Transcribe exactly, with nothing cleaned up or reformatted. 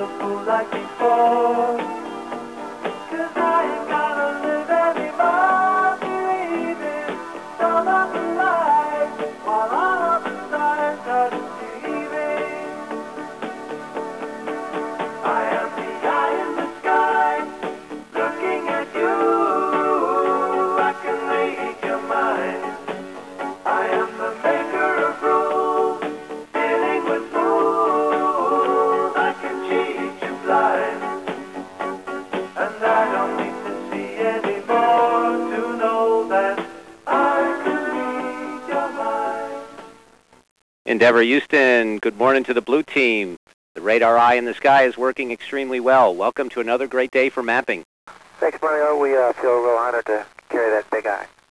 fool like before. 'Cause I ain't gotta live anymore, believing some other life, while all of the signs are deceiving. I am the eye in the sky, looking at you. I can read your mind. I am the maker of rules, dealing with fools. I can cheat you blind, and I don't need to see anymore to know that I can read your mind. Endeavor Houston, good morning to the blue team. The radar eye in the sky is working extremely well. Welcome to another great day for mapping. Thanks, Mario. We uh, feel real honored to carry that big eye.